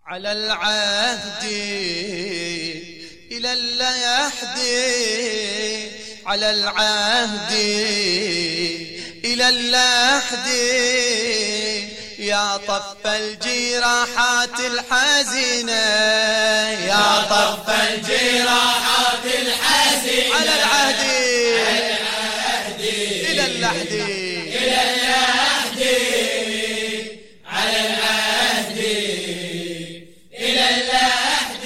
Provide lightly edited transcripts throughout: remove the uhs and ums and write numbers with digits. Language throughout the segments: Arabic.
على العهد إلى اللحد، على العهد إلى اللحد، يا طف الجراحات الحزينة، يا طف الجراحات الحزينة، على العهد إلى اللحد، إلى اللحد، على العهد إلى اللحد،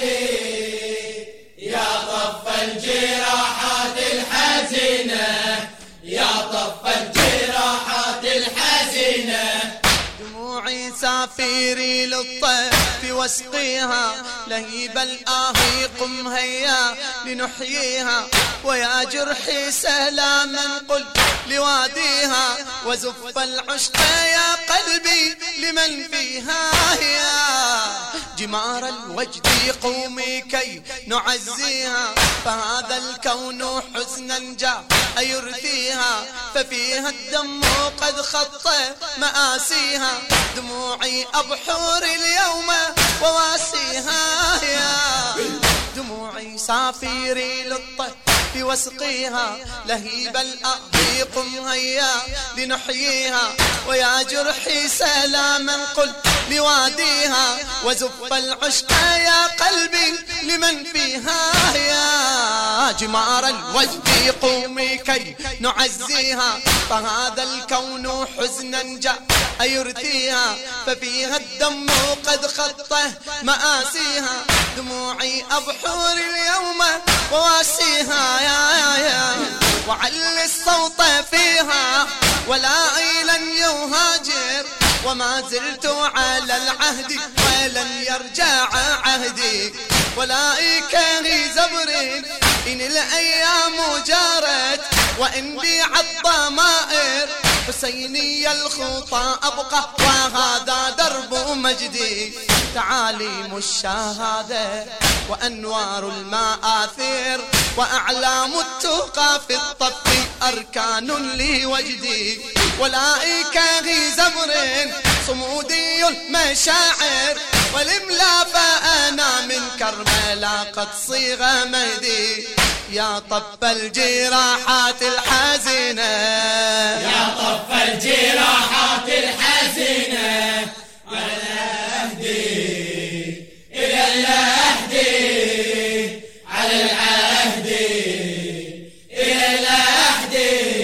يا طف الجراحات الحزينة، يا طف الجراحات الحزينة. دموعي سافيري للطيف واسقيها، لهيب الآهي قم هيا لنحييها، ويا جرحي سلاما قل لواديها، وزف العشق يا قلبي لمن فيها، يا جمار الوجد قومي كي نعزيها، فهذا الكون حزنا جاء يرثيها، ففيها الدم قد خط مآسيها، دموعي أبحر اليوم وواسيها، يا دموعي سافيري للطيف واسقيها، لهيب الأهي قم هيا لنحييها، ويا جرحي سلاما قل لواديها، وزف العشق يا قلبي لمن فيها، يا جمار الوجد قومي كي نعزيها، فهذا الكون حزنا جاء يرثيها، ففيها الدم قد خطه مآسيها، دموعي أبحر اليوم وواسيها، يا وعلي الصوت فيها ولا لن يهاجر، وما زلت على العهد ولن يرجع عهدي، ولائك زبر إن الأيام جارت، وإن بيع الضمائر حسيني الخطى أبقى، وهذا درب مجدي، تعاليم الشهادة وأنوار المآثير، وأعلام التقى في الطف أركان لوجدي، ولائك زبر صمودي المشاعر، والإملا فأنا من كربلاء قد صيغ مهدي، يا طف الجراحات الحزينة، يا طف الجراحات الحزينة، على العهد إلى اللحد، على العهد إلى اللحد،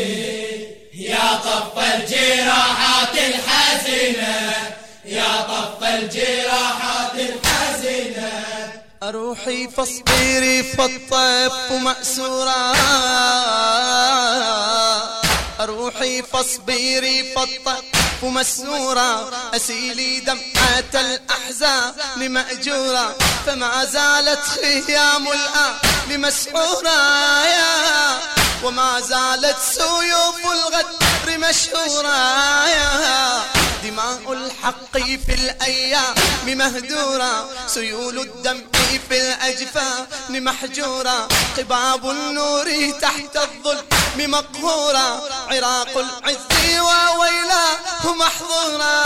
يا طف الجراحات الحزينة، يا طف الجراحات الحزينة. روحي فاصبري فالطيف مأسورة، روحي فاصبري فالطيف مسنورة، أسيلي دمعة الأحزان مأجورة، فما زالت خيام الآن مسحورة، وما زالت سيوف الغدر مشهورة، دماء الحق في الأيام مهدورة، سيول الدمع في الأجفان محجورة، قباب النور تحت الظلم مقهورة، عراق العز وويلاه محظورة،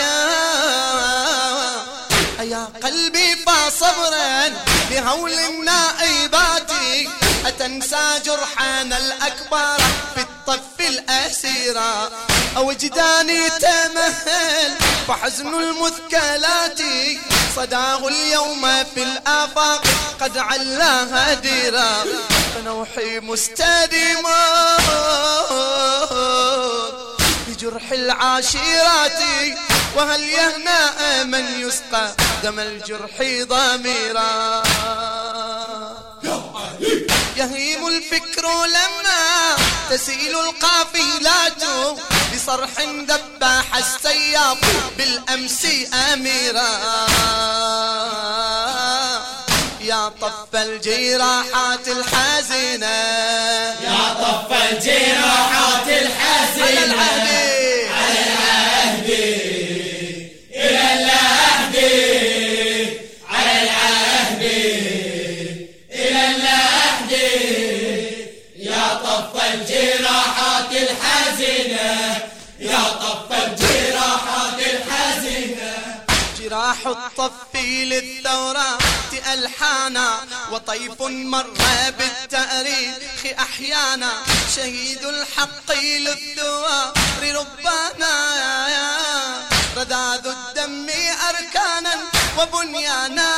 يا قلبي فصبرا لهول النائبات، أتنسى جرحنا الأكبر في الطف الأسيرة، وجداني تمهل فحزن المثكلات، صداه اليوم في الآفاق قد علاها ديرا، فنوحي مستديم بجرح العاشرات، وهل يهنأ من يسقى دم الجرح ضميرا، يهيم الفكر لما تسيل القافلات، بصرح دباح السياف بالأمس أميرا، يا طف الجراحات الحزينة، يا طف الجراحات الحزينة، على العهد، على العهد إلى اللحد، على العهد إلى اللحد، يا طف الجراحات الحزينة، يا طف الجراحات الحزينة. جراح الطفي للثورات ألحانا، وطيف مر بالتاريخ أحيانا، شهيد الحق للثوار ربنا، رذاذ الدم أركانا وبنيانا،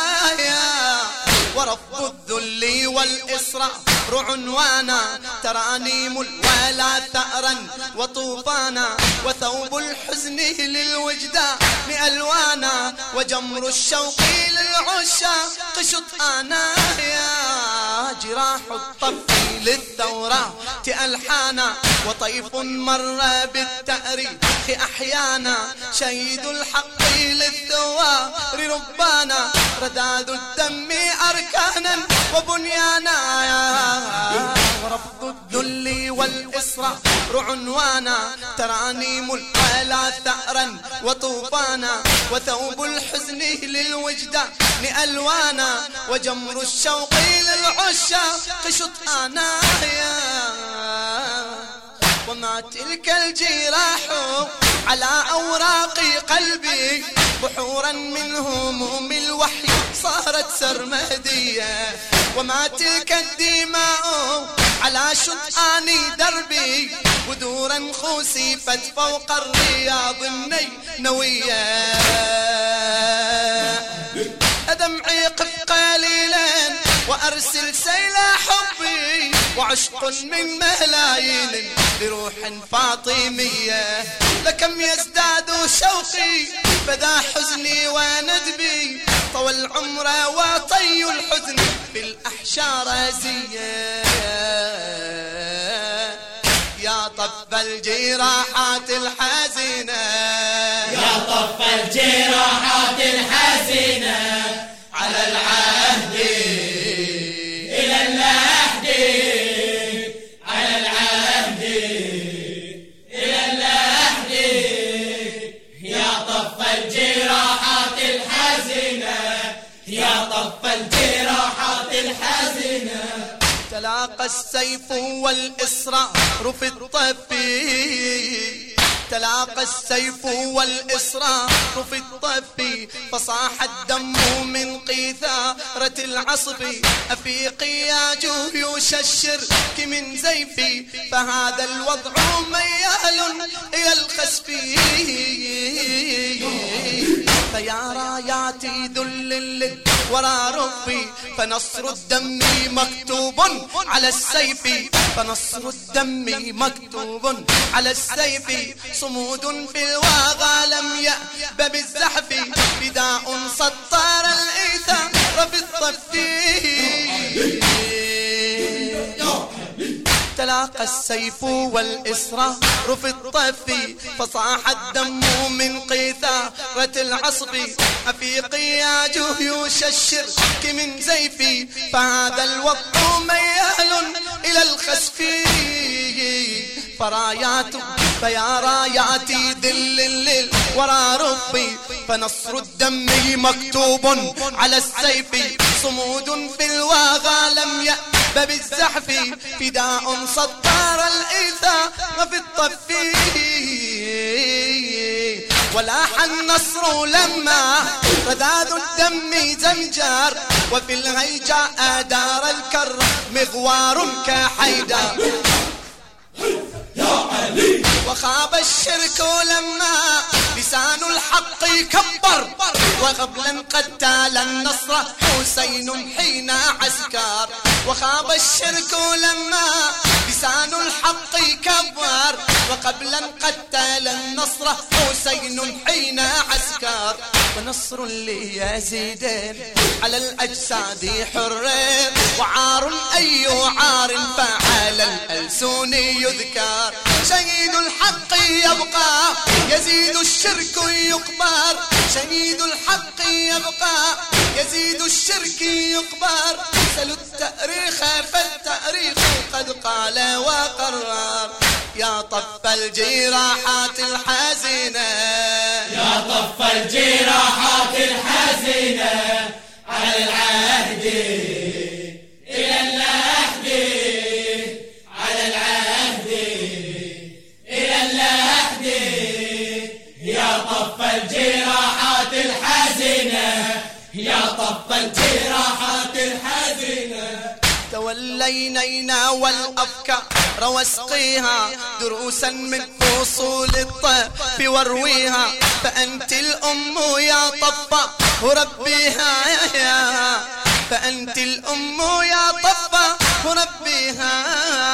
ورفض الذل والإصرار عنوانا، ترانيم الولا ثأرا وطوفانا، وثوب الحزن للوجدان ألوانا، وجمر الشوق للعشاق شطآنا، يا جراح الطفي للثورات ألحانا، وطيف مر بالتاريخ أحيانا، شهيد الحق للثوار ربانا، رذاذ الدم أركانا وبنيانا، ورفض الذل والإصرار عنوانا، ترانيم الولا ثأرا وطوفانا، وثوب الحزن للوجدان ألوانا، وجمر الشوق للعشاق شطآنا، وما تلك الجراح على أوراق قلبي، بحورا من هموم الوحي صارت سرمدية، وما تلك الدماء على شطآن دربي، بدورا خسفت فوق الرياض النينوية، أدمعي قف قليلا وأرسل سيل حبي، وعشق من ملايين لروح فاطمية، لكم يزداد شوقي فذا حزني وندبي، طوى العمر وطي الحزن بالأحشار زية، يا طف الجراحات الحزينة، يا طف الجراحات الحزينة، على العهد إلى اللحد، على العهد إلى اللحد، يا طف الجراحات الحزينة، يا طف الجراحات الحزينة، تلاقى السيف والإصرار في الطفي، تلاقى السيف والإصرار في الطفي، فصاح الدم من قيثارة العصف، أفيقي يا جيوش الشرك من زيفي، فهذا الوضع ميال إلى الخسف، فيا راياتي ذل ورا ربي، فنصر الدم مكتوب على السيف، فنصر الدم مكتوب على السيف، صمود في الواغى لم يأب بالزحف، فداء سطر الإيثار في الطفي، تلاقى السيف والإصرار في الطفي، فصاح الدم من قيثارة العصب، أفيقي يا جيوش الشرك من زيفي، فهذا الوضع ميال إلى الخسف، فيا راياتي ذل ورا ربي، فنصر الدم مكتوب على السيف، صمود في الواغى لم يأب بالزحف، فداء سطر الإيثار في الطفي، ولاح النصر لما رذاذ الدم زمجار، وفي الهيجاء دار الكر مغوار كحيدار، وخاب الشرك لما لسان الحق كبر، وقبلا قتال النصر حسين حين عسكر، وخاب الشرك لما لسان الحق كبر، وقبلا قتال النصر حسين حين عسكر، ونصر ليزيد على الأجساد حرير، وعار أي عار فعلى الألسن يذكر، شهيد الحق يبقى يزيد الشرك يقبر، شهيد الحق يبقى يزيد الشرك يقبر، سلوا التاريخ فالتاريخ قد قال وقرر، يا طف الجراحات الحزينة، يا طف الجراحات الحزينة، على العهد إلى اللحد، على العهد إلى اللحد، يا طف الجراحات الحزينة. يا طف الجراحات الحزينة. تولينا والأفكار واسقيها دروسا من فصول الطب وارويها، فأنت الأم يا طفة وربيها، فأنت الأم يا طفة وربيها.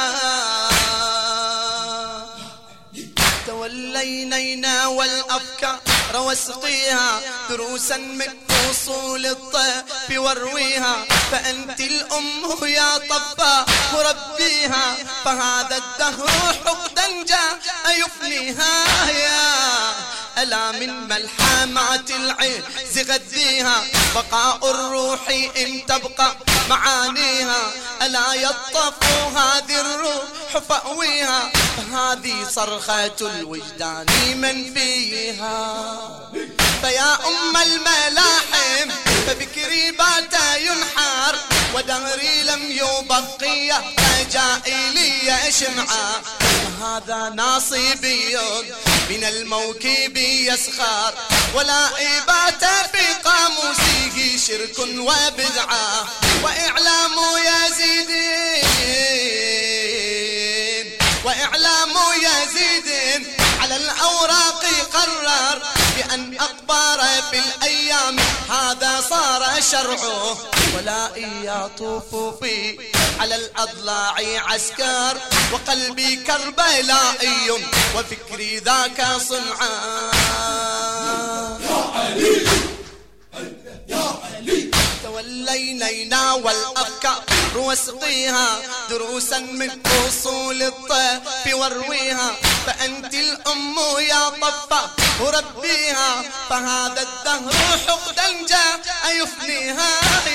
تولينا والأفكار واسقيها دروسا من فصول الطب وارويها، فأنت الأم يا طفة وربيها، فهذا الدهر حقدا جاء يفنيها. ألا من ملحمات العز غذيها، بقاء الروح إن تبقى معانيها. ألا يطف هذه الروح فأويها، فهذه صرخة الوجدان من فيها. فيا أم الملاحم فبكري بات ينحر، ودهري لم يبقي رجائي لي شمعا. هذا ناصبي من الموكب يسخر، ولا إبات في قاموسه شرك وبدعة. وإعلام يزيدين، وإعلام يزيدين على الأوراق قرر بأن أقبر في الأيام هذا صار شرعه. ولا يطوف في على الأضلاع عسكر، وقلبي كربلائي وفكري ذاك صنعا. تولينا والأفكار واسقيها دروسا من فصول الطب وارويها، فأنت الأم يا طفة وربيها، فهذا الدهر حقدا جاء يفنيها.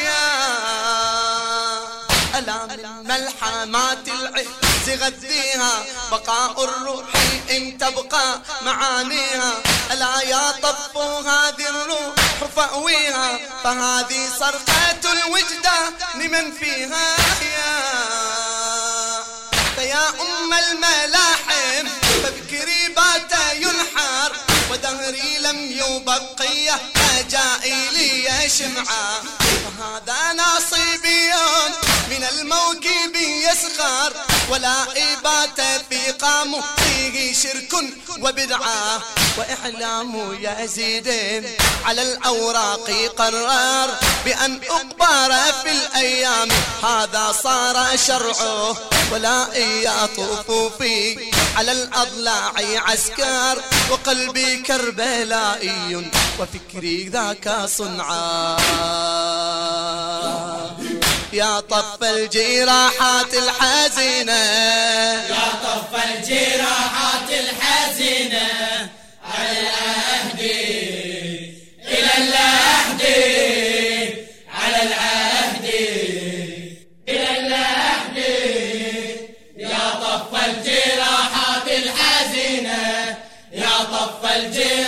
ألا من ملحمات العز غذيها، بقاء الروح إن تبقى معانيها. ألا يا طف هذه الروح فأويها، فهذه صرخة الوجدان من فيها. فيا أم الملاحم فبكري بات ينحر، ودهري لم يبقي رجائي لي شمعا. فهذا ناصبي من الموكب يسخر، ولا إبات في قاموسه شرك وبدعة. وإعلام يزيد على الأوراق قرر بأن أقبر في الأيام هذا صار شرعه. ولا يطوف في على الأضلاع عسكر، وقلبي كربلائي وفكري ذاك صنعا. يا طف الجراحات الحزينة، يا طف الجراحات الحزينة، على العهد إلى اللحد، على العهد إلى اللحد. يا طف الجراحات الحزينة، يا طف الجراحات